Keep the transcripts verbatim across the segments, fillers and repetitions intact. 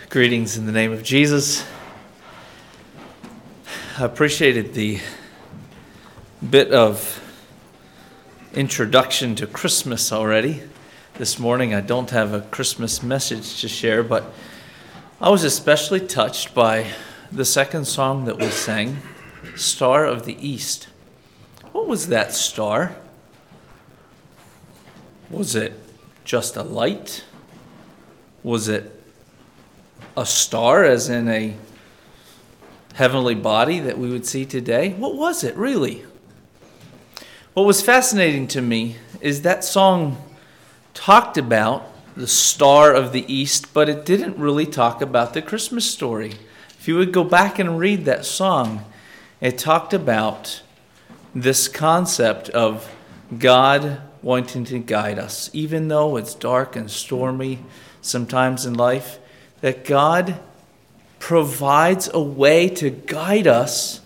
Greetings in the name of Jesus. I appreciated the bit of introduction to Christmas already. This morning I don't have a Christmas message to share, but I was especially touched by the second song that we sang, Star of the East. What was that star? Was it just a light? Was it a star, as in a heavenly body that we would see today? What was it, really? What was fascinating to me is that song talked about the Star of the East, but it didn't really talk about the Christmas story. If you would go back and read that song, it talked about this concept of God wanting to guide us, even though it's dark and stormy sometimes in life, that God provides a way to guide us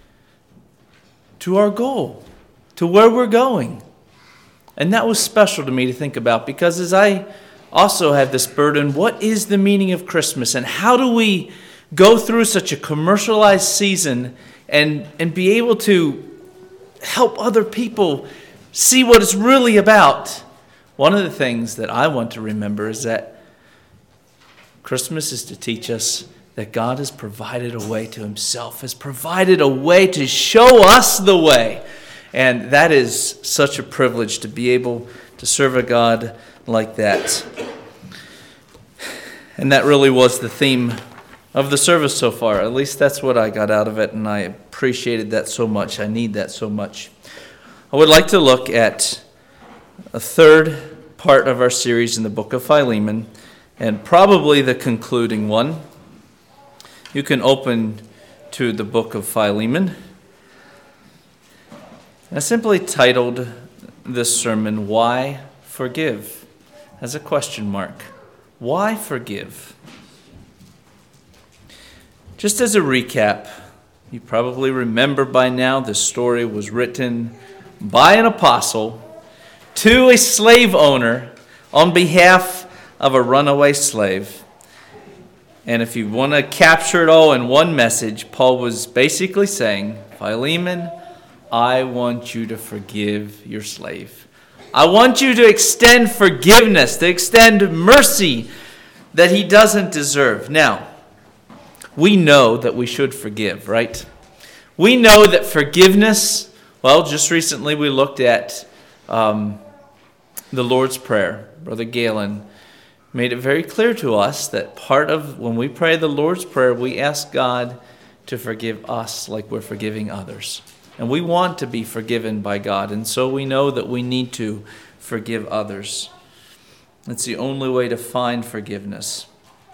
to our goal, to where we're going. And that was special to me to think about, because as I also have this burden, what is the meaning of Christmas, and how do we go through such a commercialized season and, and be able to help other people see what it's really about? One of the things that I want to remember is that Christmas is to teach us that God has provided a way to himself, has provided a way to show us the way. And that is such a privilege to be able to serve a God like that. And that really was the theme of the service so far. At least that's what I got out of it, and I appreciated that so much. I need that so much. I would like to look at a third part of our series in the book of Philemon, and probably the concluding one. You can open to the book of Philemon. I simply titled this sermon, Why Forgive? As a question mark. Why forgive? Just as a recap, you probably remember by now this story was written by an apostle to a slave owner on behalf of a runaway slave. And if you want to capture it all in one message, Paul was basically saying, Philemon, I want you to forgive your slave. I want you to extend forgiveness, to extend mercy that he doesn't deserve. Now, we know that we should forgive, right? We know that forgiveness, well, just recently we looked at um, the Lord's Prayer. Brother Galen made it very clear to us that part of when we pray the Lord's Prayer, we ask God to forgive us like we're forgiving others. And we want to be forgiven by God, and so we know that we need to forgive others. It's the only way to find forgiveness.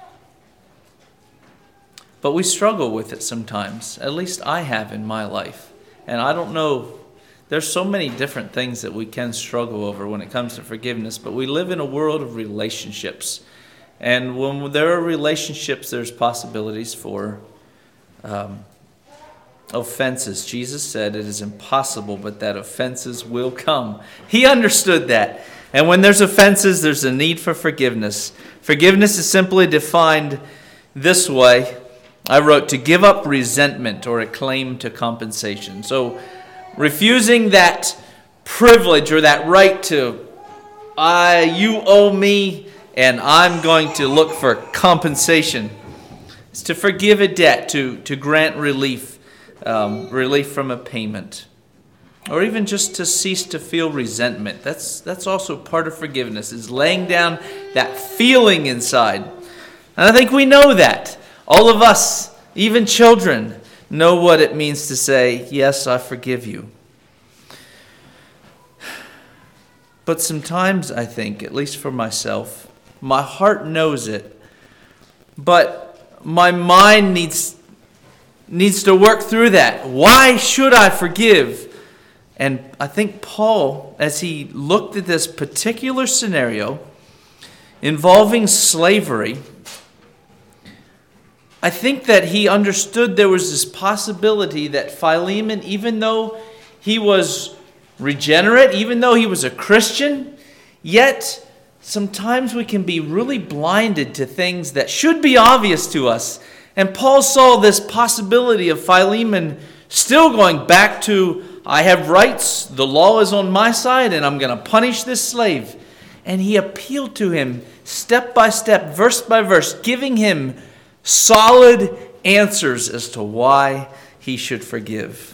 But we struggle with it sometimes. At least I have in my life. And I don't know, there's so many different things that we can struggle over when it comes to forgiveness, but we live in a world of relationships. And when there are relationships, there's possibilities for um, offenses. Jesus said it is impossible, but that offenses will come. He understood that. And when there's offenses, there's a need for forgiveness. Forgiveness is simply defined this way. I wrote, to give up resentment or a claim to compensation. So refusing that privilege or that right to, I, you owe me, and I'm going to look for compensation. It's to forgive a debt, to, to grant relief, um, relief from a payment. Or even just to cease to feel resentment. That's, that's also part of forgiveness, is laying down that feeling inside. And I think we know that. All of us, even children, know what it means to say, yes, I forgive you. But sometimes I think, at least for myself, my heart knows it, but my mind needs, needs to work through that. Why should I forgive? And I think Paul, as he looked at this particular scenario involving slavery, I think that he understood there was this possibility that Philemon, even though he was regenerate, even though he was a Christian, yet sometimes we can be really blinded to things that should be obvious to us. And Paul saw this possibility of Philemon still going back to, I have rights, the law is on my side, and I'm going to punish this slave. And he appealed to him step by step, verse by verse, giving him solid answers as to why he should forgive.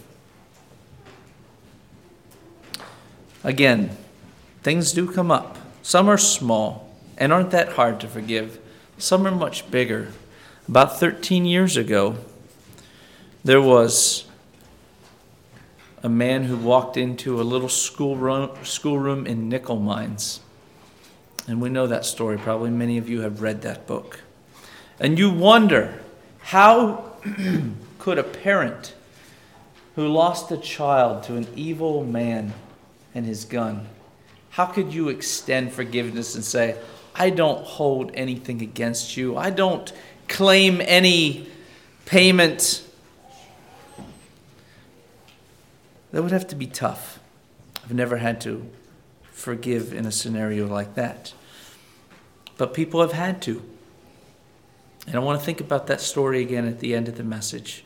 Again, things do come up. Some are small and aren't that hard to forgive. Some are much bigger. About thirteen years ago, there was a man who walked into a little schoolroom, schoolroom in nickel mines. And we know that story. Probably many of you have read that book. And you wonder, how could a parent who lost a child to an evil man and his gun, how could you extend forgiveness and say, I don't hold anything against you. I don't claim any payment. That would have to be tough. I've never had to forgive in a scenario like that. But people have had to. And I want to think about that story again at the end of the message.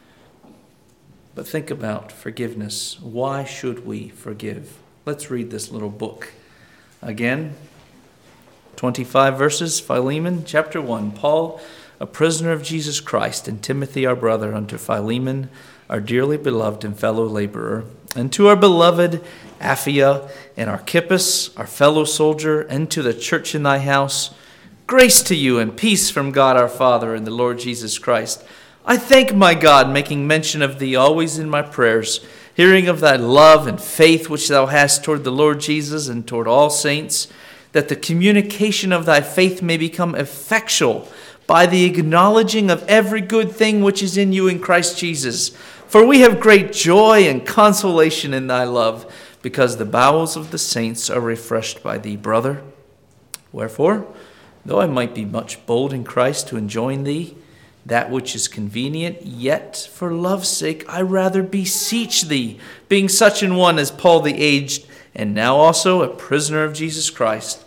But think about forgiveness. Why should we forgive? Let's read this little book. Again, twenty-five verses, Philemon, chapter one. Paul, a prisoner of Jesus Christ, and Timothy, our brother, unto Philemon, our dearly beloved and fellow laborer, and to our beloved Apphia and Archippus, our fellow soldier, and to the church in thy house, grace to you and peace from God our Father and the Lord Jesus Christ. I thank my God, making mention of thee always in my prayers, hearing of thy love and faith which thou hast toward the Lord Jesus and toward all saints, that the communication of thy faith may become effectual by the acknowledging of every good thing which is in you in Christ Jesus. For we have great joy and consolation in thy love, because the bowels of the saints are refreshed by thee, brother. Wherefore, though I might be much bold in Christ to enjoin thee that which is convenient, yet for love's sake I rather beseech thee, being such an one as Paul the aged, and now also a prisoner of Jesus Christ,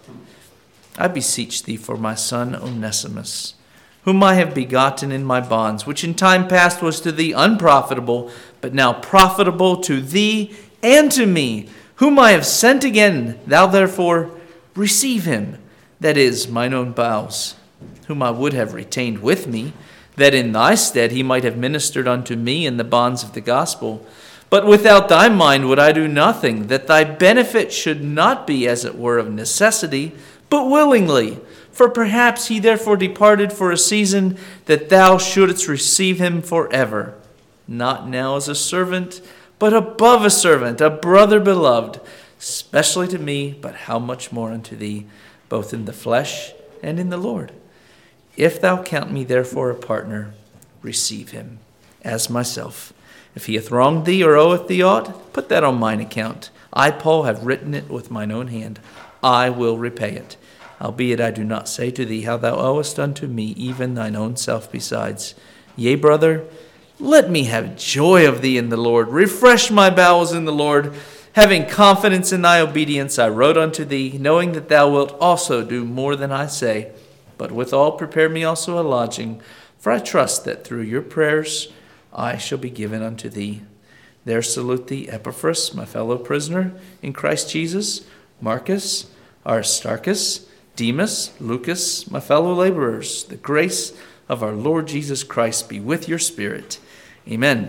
I beseech thee for my son Onesimus, whom I have begotten in my bonds, which in time past was to thee unprofitable, but now profitable to thee and to me, whom I have sent again. Thou therefore receive him, that is, mine own bowels, whom I would have retained with me, that in thy stead he might have ministered unto me in the bonds of the gospel. But without thy mind would I do nothing, that thy benefit should not be as it were of necessity, but willingly. For perhaps he therefore departed for a season, that thou shouldest receive him forever, not now as a servant, but above a servant, a brother beloved, especially to me, but how much more unto thee, both in the flesh and in the Lord. If thou count me therefore a partner, receive him as myself. If he hath wronged thee or oweth thee aught, put that on mine account. I, Paul, have written it with mine own hand. I will repay it. Albeit I do not say to thee how thou owest unto me, even thine own self besides. Yea, brother, let me have joy of thee in the Lord. Refresh my bowels in the Lord. Having confidence in thy obedience, I wrote unto thee, knowing that thou wilt also do more than I say. But withal prepare me also a lodging, for I trust that through your prayers I shall be given unto thee. There salute thee Epaphras, my fellow prisoner in Christ Jesus, Marcus, Aristarchus, Demas, Lucas, my fellow laborers. The grace of our Lord Jesus Christ be with your spirit. Amen.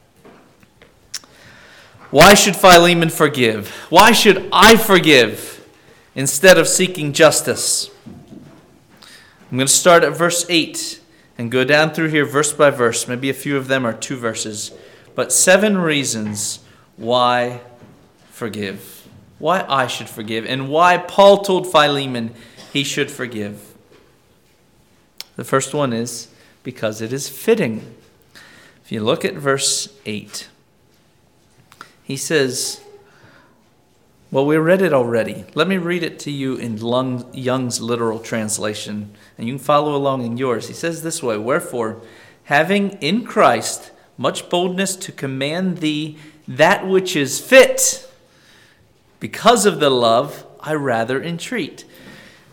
Why should Philemon forgive? Why should I forgive instead of seeking justice? I'm going to start at verse eight and go down through here verse by verse. Maybe a few of them are two verses. But seven reasons why forgive. Why I should forgive. And why Paul told Philemon he should forgive. The first one is because it is fitting. If you look at verse eight, he says, well, we read it already. Let me read it to you in Young's literal translation, and you can follow along in yours. He says this way, wherefore, having in Christ much boldness to command thee that which is fit, because of the love I rather entreat.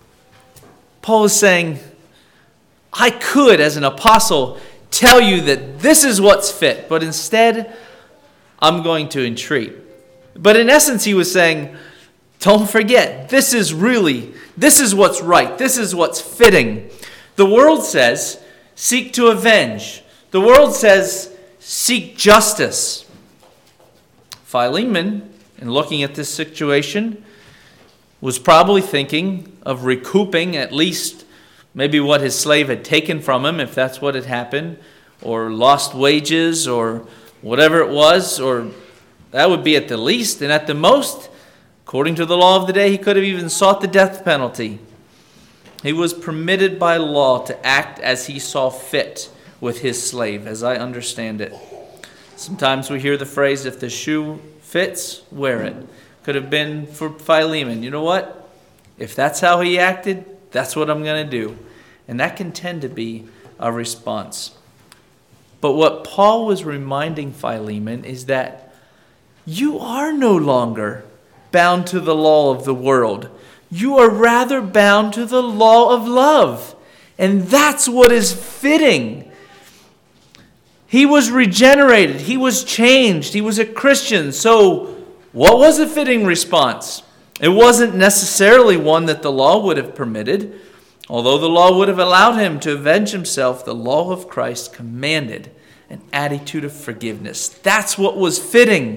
Paul is saying, I could, as an apostle, tell you that this is what's fit, but instead, I'm going to entreat. But in essence, he was saying, don't forget, this is really, this is what's right. This is what's fitting. The world says, seek to avenge. The world says, seek justice. Philemon, in looking at this situation, was probably thinking of recouping at least maybe what his slave had taken from him, if that's what had happened, or lost wages, or whatever it was, or that would be at the least. And at the most, according to the law of the day, he could have even sought the death penalty. He was permitted by law to act as he saw fit with his slave, as I understand it. Sometimes we hear the phrase, if the shoe fits, wear it. Could have been for Philemon. You know what? If that's how he acted, that's what I'm going to do. And that can tend to be a response. But what Paul was reminding Philemon is that you are no longer bound to the law of the world. You are rather bound to the law of love. And that's what is fitting. He was regenerated. He was changed. He was a Christian. So what was a fitting response? It wasn't necessarily one that the law would have permitted. Although the law would have allowed him to avenge himself, the law of Christ commanded an attitude of forgiveness. That's what was fitting.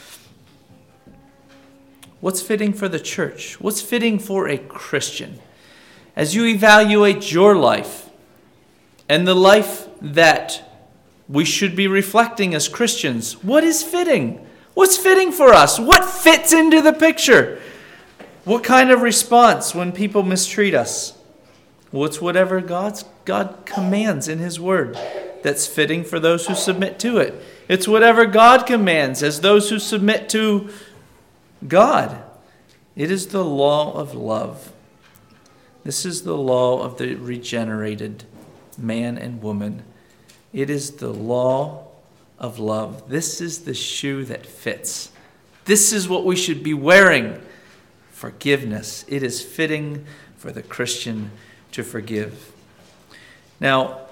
What's fitting for the church? What's fitting for a Christian? As you evaluate your life and the life that we should be reflecting as Christians, what is fitting? What's fitting for us? What fits into the picture? What kind of response when people mistreat us? Well, it's whatever God's, God commands in His Word that's fitting for those who submit to it. It's whatever God commands as those who submit to God. It is the law of love. This is the law of the regenerated man and woman. It is the law of love. This is the shoe that fits. This is what we should be wearing. Forgiveness. It is fitting for the Christian to forgive. Now,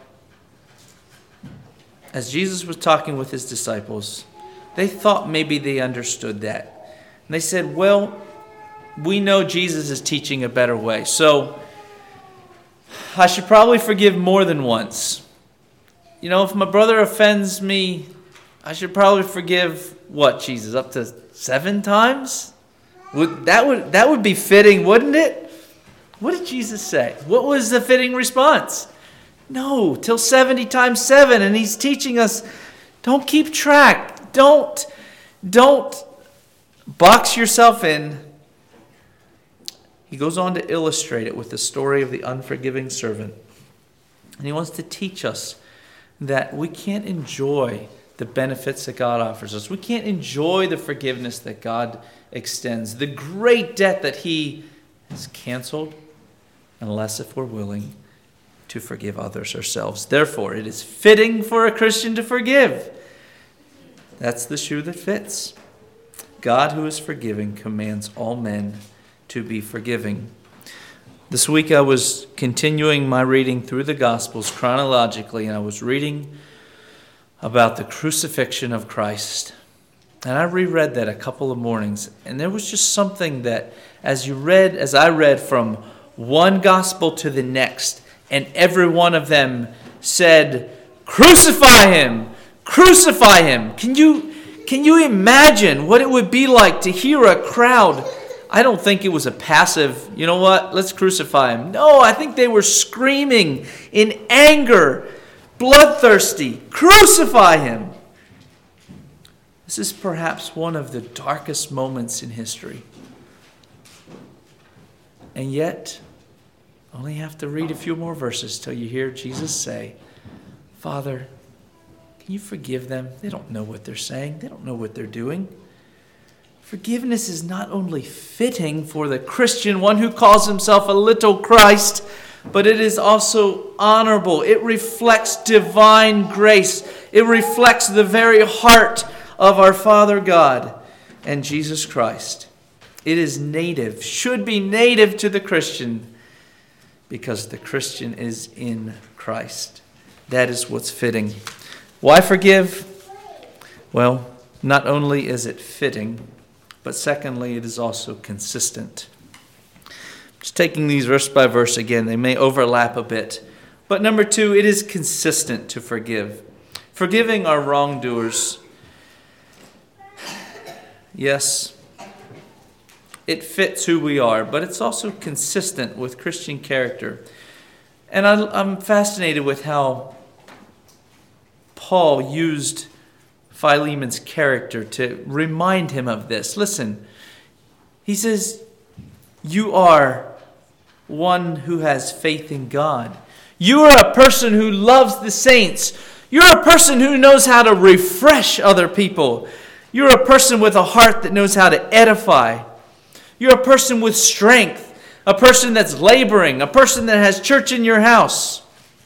as Jesus was talking with his disciples, they thought maybe they understood that. And they said, well, we know Jesus is teaching a better way, so I should probably forgive more than once. You know, if my brother offends me, I should probably forgive, what, Jesus, up to seven times? Would that would that would be fitting, wouldn't it? What did Jesus say? What was the fitting response? No, till seventy times seven. And he's teaching us, don't keep track. Don't, don't box yourself in. He goes on to illustrate it with the story of the unforgiving servant. And he wants to teach us that we can't enjoy the benefits that God offers us. We can't enjoy the forgiveness that God extends, the great debt that He has canceled, unless if we're willing to forgive others ourselves. Therefore, it is fitting for a Christian to forgive. That's the shoe that fits. God, who is forgiving, commands all men to be forgiving. This week I was continuing my reading through the Gospels chronologically, and I was reading about the crucifixion of Christ. And I reread that a couple of mornings, and there was just something that as you read, as I read from one gospel to the next, and every one of them said, crucify him, crucify him. Can you, can you imagine what it would be like to hear a crowd? I don't think it was a passive, you know what, let's crucify him. No, I think they were screaming in anger, bloodthirsty, crucify him. This is perhaps one of the darkest moments in history. And yet, only have to read a few more verses till you hear Jesus say, Father, can you forgive them? They don't know what they're saying. They don't know what they're doing. Forgiveness is not only fitting for the Christian, one who calls himself a little Christ, but it is also honorable. It reflects divine grace. It reflects the very heart of our Father God and Jesus Christ. It is native, should be native to the Christian because the Christian is in Christ. That is what's fitting. Why forgive? Well, not only is it fitting, but secondly, it is also consistent. Just taking these verse by verse again, they may overlap a bit. But number two, it is consistent to forgive. Forgiving our wrongdoers, yes, it fits who we are, but it's also consistent with Christian character. And I, I'm fascinated with how Paul used Philemon's character to remind him of this. Listen, he says, you are one who has faith in God. You are a person who loves the saints. You're a person who knows how to refresh other people. You're a person with a heart that knows how to edify. You're a person with strength, a person that's laboring, a person that has church in your house,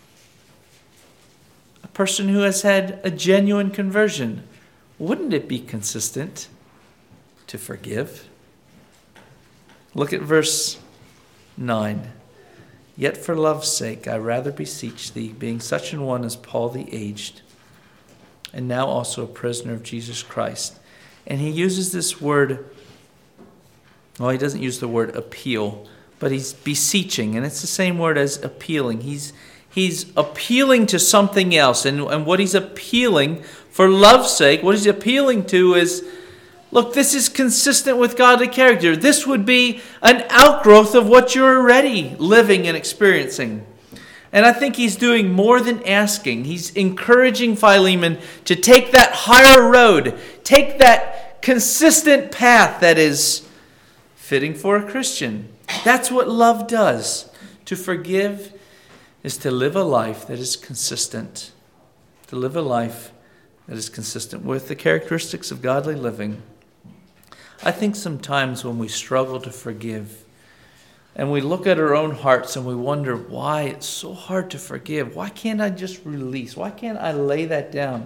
a person who has had a genuine conversion. Wouldn't it be consistent to forgive? Look at verse nine. Yet for love's sake, I rather beseech thee, being such an one as Paul the aged, and now also a prisoner of Jesus Christ. And he uses this word, well, he doesn't use the word appeal, but he's beseeching, and it's the same word as appealing. He's he's appealing to something else, and, and what he's appealing, for love's sake, what he's appealing to is, look, this is consistent with godly character. This would be an outgrowth of what you're already living and experiencing. And I think he's doing more than asking. He's encouraging Philemon to take that higher road, take that consistent path that is fitting for a Christian. That's what love does. To forgive is to live a life that is consistent. To live a life that is consistent with the characteristics of godly living. I think sometimes when we struggle to forgive and we look at our own hearts and we wonder why it's so hard to forgive, why can't I just release? Why can't I lay that down?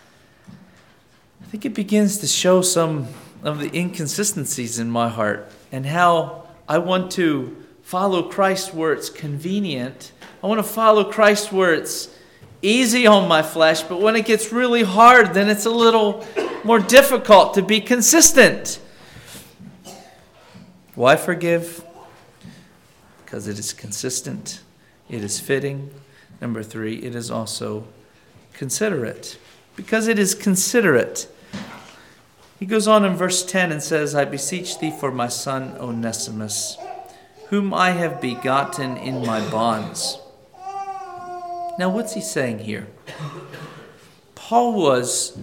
I think it begins to show some of the inconsistencies in my heart and how I want to follow Christ where it's convenient. I want to follow Christ where it's easy on my flesh, but when it gets really hard, then it's a little more difficult to be consistent. Why forgive? Because it is consistent. It is fitting. Number three, it is also considerate. Because it is considerate. He goes on in verse ten and says, I beseech thee for my son Onesimus, whom I have begotten in my bonds. Now what's he saying here? Paul was...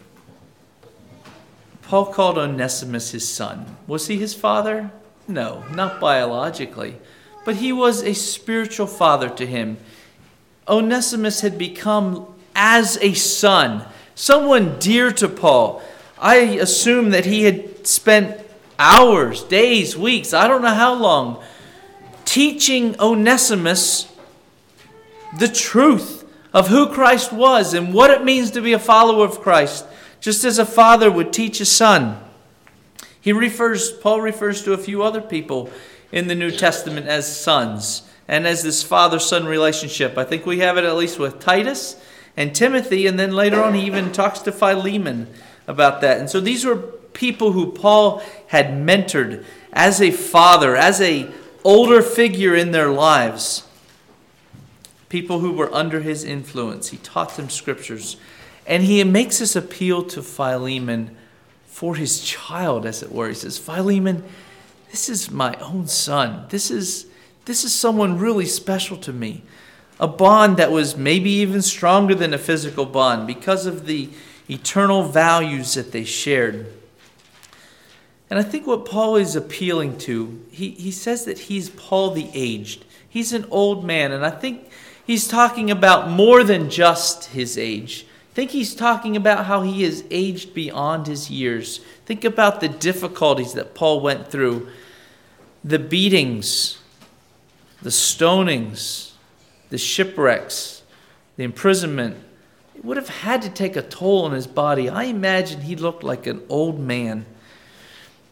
Paul called Onesimus his son. Was he his father? No, not biologically. But he was a spiritual father to him. Onesimus had become as a son, someone dear to Paul. I assume that he had spent hours, days, weeks, I don't know how long, teaching Onesimus the truth of who Christ was and what it means to be a follower of Christ, just as a father would teach a son. He refers, Paul refers to a few other people in the New Testament as sons and as this father-son relationship. I think we have it at least with Titus and Timothy, and then later on he even talks to Philemon about that. And so these were people who Paul had mentored as a father, as a older figure in their lives. People who were under his influence. He taught them scriptures. And he makes this appeal to Philemon for his child, as it were. He says, Philemon, this is my own son. This is, this is someone really special to me. A bond that was maybe even stronger than a physical bond because of the eternal values that they shared. And I think what Paul is appealing to, he, he says that he's Paul the aged. He's an old man, and I think he's talking about more than just his age. I think he's talking about how he is aged beyond his years. Think about the difficulties that Paul went through. The beatings, the stonings, the shipwrecks, the imprisonment. It would have had to take a toll on his body. I imagine he looked like an old man. And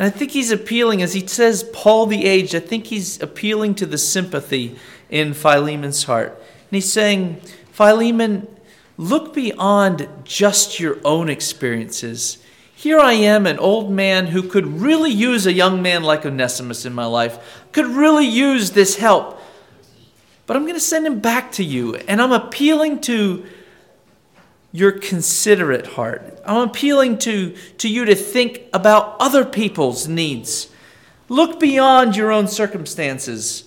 And I think he's appealing, as he says, Paul the aged, I think he's appealing to the sympathy in Philemon's heart. And he's saying, Philemon, look beyond just your own experiences. Here I am, an old man who could really use a young man like Onesimus in my life, could really use this help. But I'm going to send him back to you, and I'm appealing to your considerate heart. I'm appealing to, to you to think about other people's needs. Look beyond your own circumstances.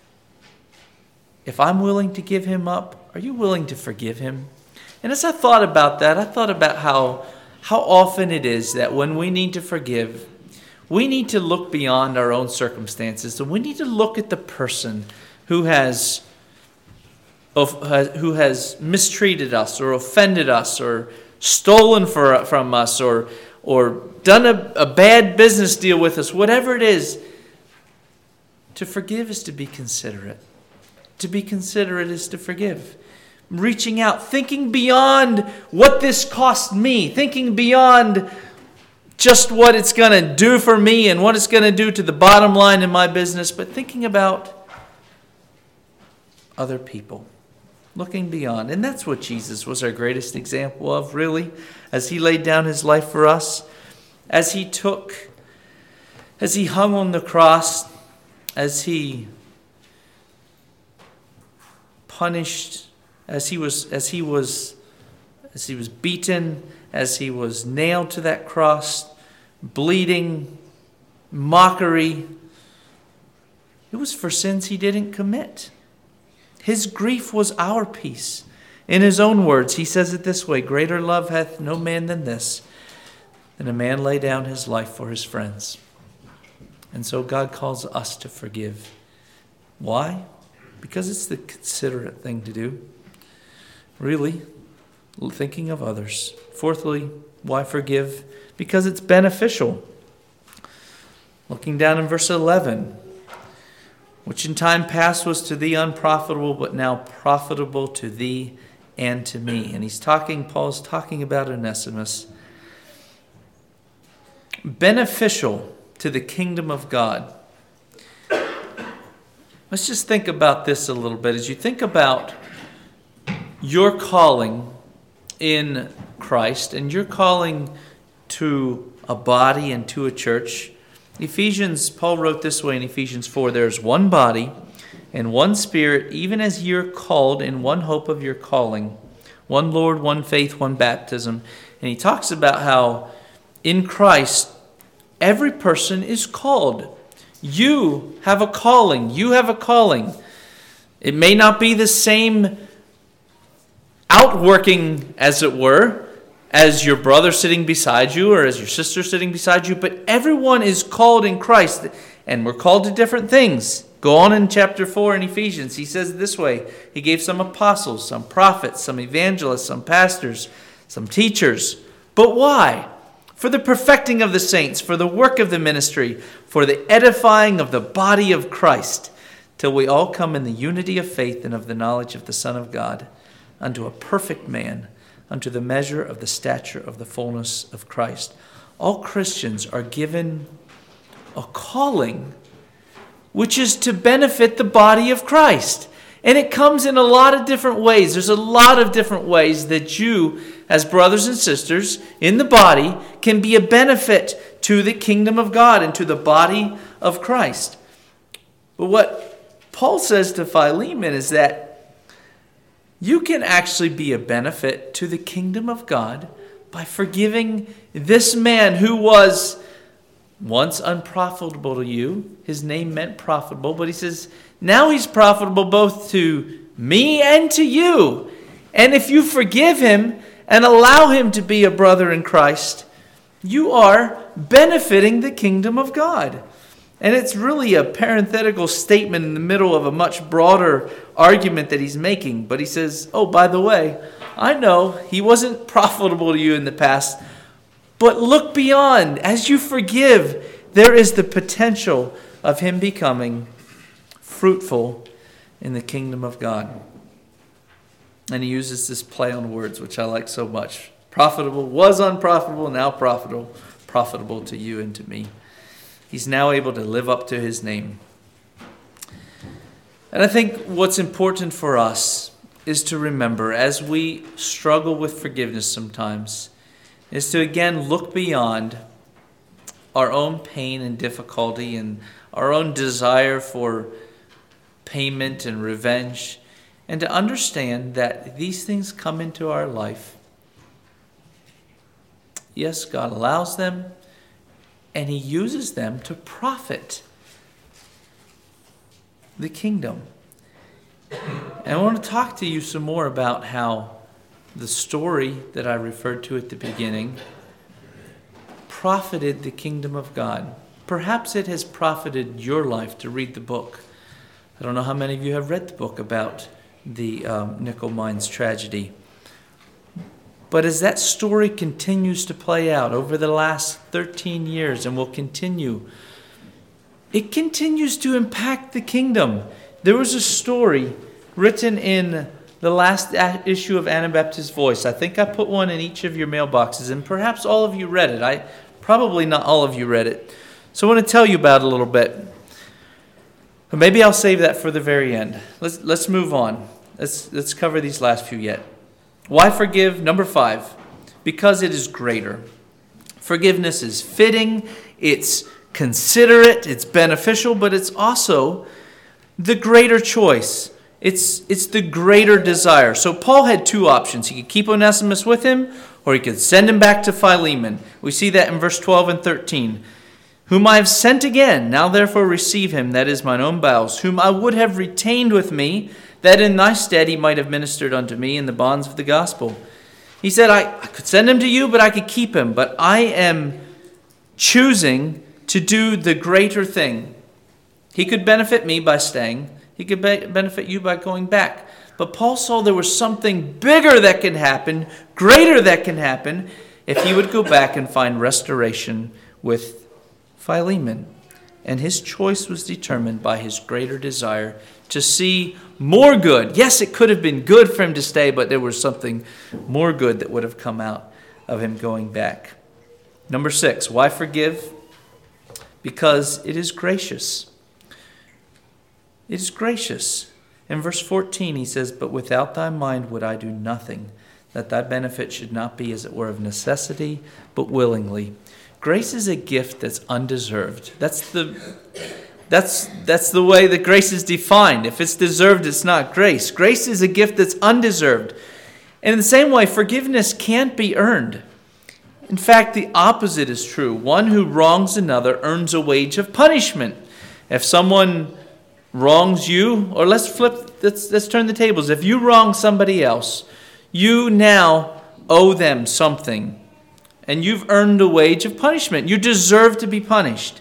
If I'm willing to give him up, are you willing to forgive him? And as I thought about that, I thought about how, how often it is that when we need to forgive, we need to look beyond our own circumstances, and we need to look at the person who has Of, who has mistreated us or offended us or stolen for, from us or, or done a, a bad business deal with us, whatever it is. To forgive is to be considerate. To be considerate is to forgive. Reaching out, thinking beyond what this cost me, thinking beyond just what it's going to do for me and what it's going to do to the bottom line in my business, but thinking about other people. Looking beyond. And that's what Jesus was our greatest example of, really, as he laid down his life for us, as he took, as he hung on the cross, as he punished, as he was, as he was, as he was beaten, as he was nailed to that cross, bleeding, mockery. It was for sins he didn't commit. His grief was our peace. In his own words, he says it this way, greater love hath no man than this, than a man lay down his life for his friends. And so God calls us to forgive. Why? Because it's the considerate thing to do. Really, thinking of others. Fourthly, why forgive? Because it's beneficial. Looking down in verse eleven, which in time past was to thee unprofitable, but now profitable to thee and to me. And he's talking, Paul's talking about Onesimus. Beneficial to the kingdom of God. Let's just think about this a little bit. As you think about your calling in Christ and your calling to a body and to a church, Ephesians, Paul wrote this way in Ephesians four, there is one body and one Spirit, even as you're called in one hope of your calling, one Lord, one faith, one baptism. And he talks about how in Christ, every person is called. You have a calling. You have a calling. It may not be the same outworking, as it were, as your brother sitting beside you or as your sister sitting beside you, but everyone is called in Christ, and we're called to different things. Go on in chapter four in Ephesians. He says it this way. He gave some apostles, some prophets, some evangelists, some pastors, some teachers. But why? For the perfecting of the saints, for the work of the ministry, for the edifying of the body of Christ, till we all come in the unity of faith and of the knowledge of the Son of God, unto a perfect man, unto the measure of the stature of the fullness of Christ. All Christians are given a calling which is to benefit the body of Christ. And it comes in a lot of different ways. There's a lot of different ways that you, as brothers and sisters in the body, can be a benefit to the kingdom of God and to the body of Christ. But what Paul says to Philemon is that you can actually be a benefit to the kingdom of God by forgiving this man who was once unprofitable to you. His name meant profitable, but he says, now he's profitable both to me and to you. And if you forgive him and allow him to be a brother in Christ, you are benefiting the kingdom of God. And it's really a parenthetical statement in the middle of a much broader argument that he's making. But he says, oh, by the way, I know he wasn't profitable to you in the past, but look beyond. As you forgive, there is the potential of him becoming fruitful in the kingdom of God. And he uses this play on words, which I like so much. Profitable was unprofitable, now profitable, profitable to you and to me. He's now able to live up to his name. And I think what's important for us is to remember, as we struggle with forgiveness sometimes, is to again look beyond our own pain and difficulty and our own desire for payment and revenge, and to understand that these things come into our life. Yes, God allows them, and he uses them to profit the kingdom. And I want to talk to you some more about how the story that I referred to at the beginning profited the kingdom of God. Perhaps it has profited your life to read the book. I don't know how many of you have read the book about the um, nickel mines tragedy. But as that story continues to play out over the last thirteen years and will continue, it continues to impact the kingdom. There was a story written in the last issue of Anabaptist Voice. I think I put one in each of your mailboxes, and perhaps all of you read it. I probably not all of you read it. So I want to tell you about it a little bit. But maybe I'll save that for the very end. Let's let's move on. Let's let's cover these last few yet. Why forgive? Number five, because it is greater. Forgiveness is fitting, it's considerate, it's beneficial, but it's also the greater choice. It's, it's the greater desire. So Paul had two options. He could keep Onesimus with him, or he could send him back to Philemon. We see that in verse twelve and thirteen. Whom I have sent again, now therefore receive him, that is mine own bowels, whom I would have retained with me, that in thy stead he might have ministered unto me in the bonds of the gospel. He said, I, I could send him to you, but I could keep him. But I am choosing to do the greater thing. He could benefit me by staying. He could be- benefit you by going back. But Paul saw there was something bigger that can happen, greater that can happen, if he would go back and find restoration with Philemon. And his choice was determined by his greater desire to see more good. Yes, it could have been good for him to stay, but there was something more good that would have come out of him going back. Number six, why forgive? Because it is gracious. It is gracious. In verse fourteen, he says, but without thy mind would I do nothing, that thy benefit should not be as it were of necessity, but willingly. Grace is a gift that's undeserved. That's the that's that's the way that grace is defined. If it's deserved, it's not grace. Grace is a gift that's undeserved. And in the same way, forgiveness can't be earned. In fact, the opposite is true. One who wrongs another earns a wage of punishment. If someone wrongs you, or let's flip, let's, let's turn the tables. If you wrong somebody else, you now owe them something. And you've earned a wage of punishment. You deserve to be punished.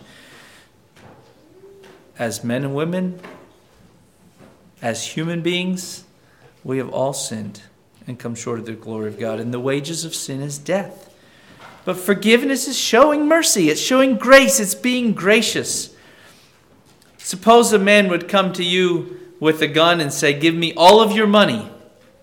As men and women, as human beings, we have all sinned and come short of the glory of God. And the wages of sin is death. But forgiveness is showing mercy. It's showing grace. It's being gracious. Suppose a man would come to you with a gun and say, give me all of your money.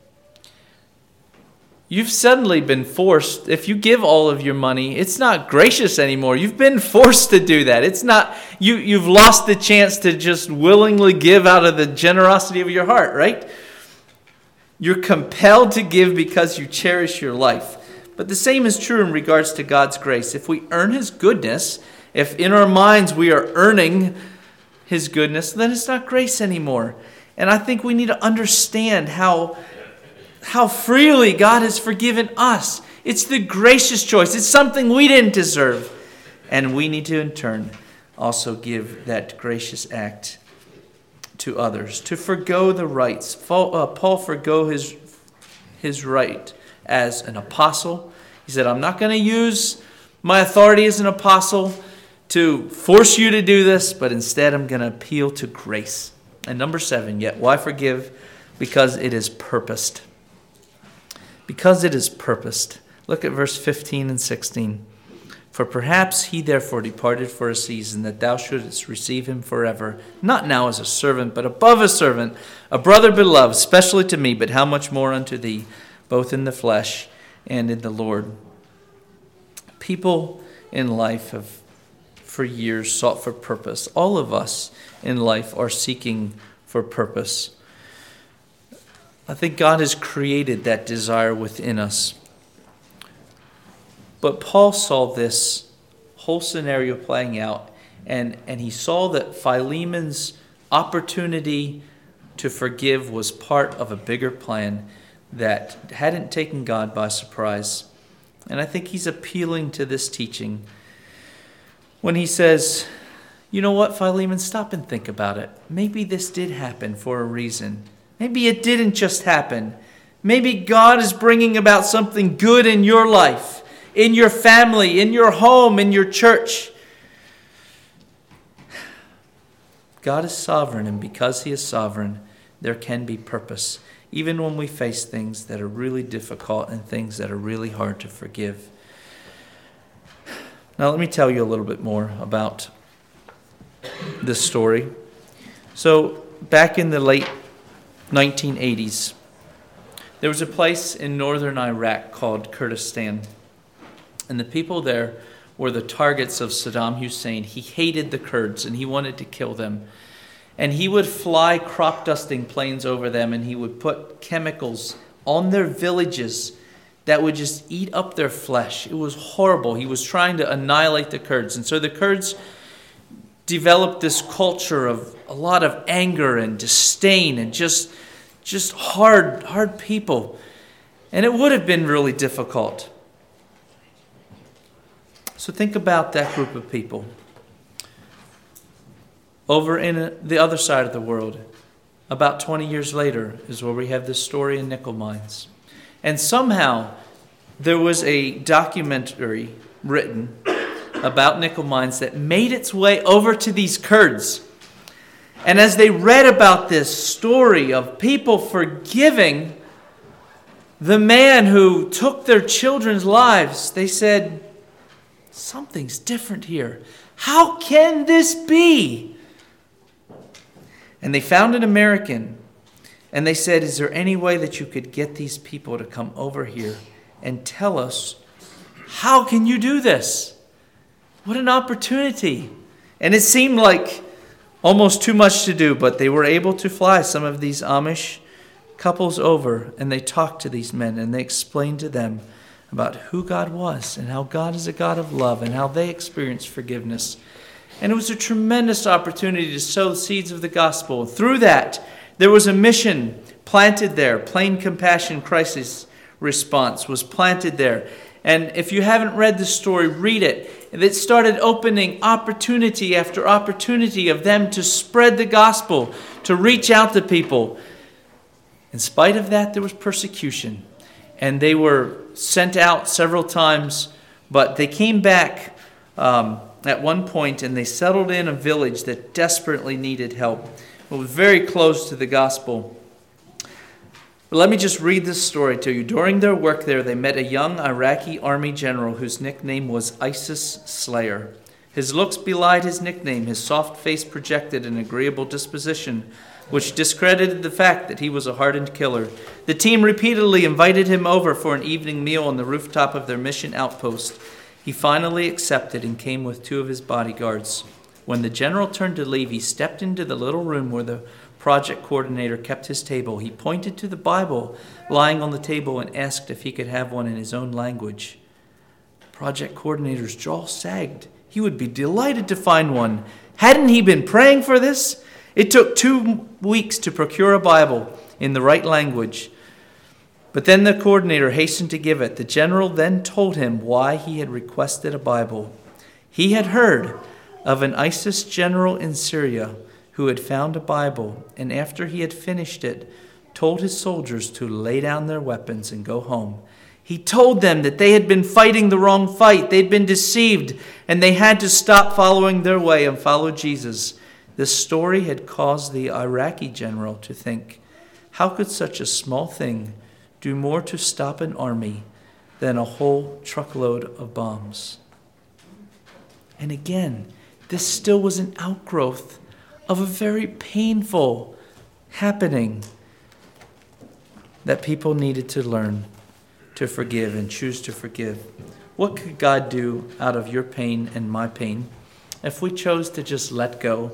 You've suddenly been forced, if you give all of your money, it's not gracious anymore. You've been forced to do that. It's not, you, you've lost the chance to just willingly give out of the generosity of your heart, right? You're compelled to give because you cherish your life. But the same is true in regards to God's grace. If we earn his goodness, if in our minds we are earning his goodness, then it's not grace anymore. And I think we need to understand how How freely God has forgiven us. It's the gracious choice. It's something we didn't deserve. And we need to, in turn, also give that gracious act to others. To forgo the rights. Paul forgo his, his right as an apostle. He said, I'm not going to use my authority as an apostle to force you to do this, but instead I'm going to appeal to grace. And number seven, yet why forgive? Because it is purposed. Because it is purposed. Look at verse fifteen and sixteen. For perhaps he therefore departed for a season, that thou shouldest receive him forever, not now as a servant, but above a servant, a brother beloved, specially to me, but how much more unto thee, both in the flesh and in the Lord. People in life have for years sought for purpose. All of us in life are seeking for purpose. I think God has created that desire within us. But Paul saw this whole scenario playing out, and, and he saw that Philemon's opportunity to forgive was part of a bigger plan that hadn't taken God by surprise. And I think he's appealing to this teaching when he says, you know what, Philemon, stop and think about it. Maybe this did happen for a reason. Maybe it didn't just happen. Maybe God is bringing about something good in your life, in your family, in your home, in your church. God is sovereign, and because he is sovereign, there can be purpose, even when we face things that are really difficult and things that are really hard to forgive. Now, let me tell you a little bit more about this story. So, back in the late nineteen eighties, there was a place in northern Iraq called Kurdistan. And the people there were the targets of Saddam Hussein. He hated the Kurds and he wanted to kill them. And he would fly crop dusting planes over them, and he would put chemicals on their villages that would just eat up their flesh. It was horrible. He was trying to annihilate the Kurds. And so the Kurds developed this culture of a lot of anger and disdain and just, just hard, hard people. And it would have been really difficult. So think about that group of people. Over in the other side of the world, about twenty years later, is where we have this story in nickel mines. And somehow there was a documentary written about nickel mines that made its way over to these Kurds. And as they read about this story of people forgiving the man who took their children's lives, they said, something's different here. How can this be? And they found an American, and they said, is there any way that you could get these people to come over here and tell us, how can you do this? What an opportunity. And it seemed like almost too much to do, but they were able to fly some of these Amish couples over, and they talked to these men, and they explained to them about who God was and how God is a God of love and how they experienced forgiveness. And it was a tremendous opportunity to sow the seeds of the gospel. Through that, there was a mission planted there. Plain Compassion Crisis Response was planted there. And if you haven't read the story, read it. It started opening opportunity after opportunity of them to spread the gospel, to reach out to people. In spite of that, there was persecution. And they were sent out several times, but they came back um, at one point, and they settled in a village that desperately needed help. It was very close to the gospel. But let me just read this story to you. During their work there, they met a young Iraqi army general whose nickname was ISIS Slayer. His looks belied his nickname. His soft face projected an agreeable disposition, which discredited the fact that he was a hardened killer. The team repeatedly invited him over for an evening meal on the rooftop of their mission outpost. He finally accepted and came with two of his bodyguards. When the general turned to leave, he stepped into the little room where the project coordinator kept his table. He pointed to the Bible lying on the table and asked if he could have one in his own language. The project coordinator's jaw sagged. He would be delighted to find one. Hadn't he been praying for this? It took two weeks to procure a Bible in the right language. But then the coordinator hastened to give it. The general then told him why he had requested a Bible. He had heard of an ISIS general in Syria who had found a Bible, and after he had finished it, told his soldiers to lay down their weapons and go home. He told them that they had been fighting the wrong fight. They'd been deceived, and they had to stop following their way and follow Jesus. This story had caused the Iraqi general to think, how could such a small thing do more to stop an army than a whole truckload of bombs? And again, this still was an outgrowth of a very painful happening that people needed to learn to forgive and choose to forgive. What could God do out of your pain and my pain? if we chose to just let go.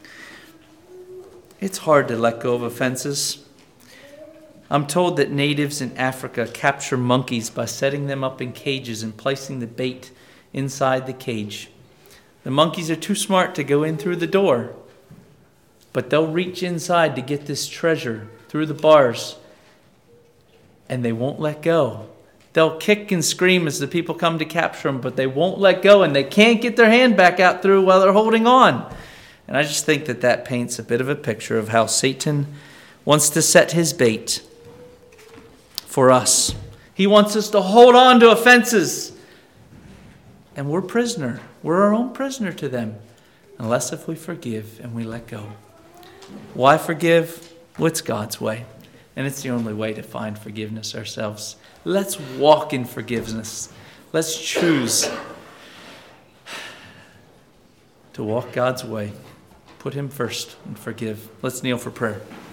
It's hard to let go of offenses. I'm told that natives in Africa capture monkeys by setting them up in cages and placing the bait inside the cage. The monkeys are too smart to go in through the door, but they'll reach inside to get this treasure through the bars, and they won't let go. They'll kick and scream as the people come to capture them, but they won't let go, and they can't get their hand back out through while they're holding on. And I just think that that paints a bit of a picture of how Satan wants to set his bait for us. He wants us to hold on to offenses, and we're prisoner. We're our own prisoner to them, unless if we forgive and we let go. Why forgive? Well, it's God's way, and it's the only way to find forgiveness ourselves. Let's walk in forgiveness. Let's choose to walk God's way. Put him first and forgive. Let's kneel for prayer.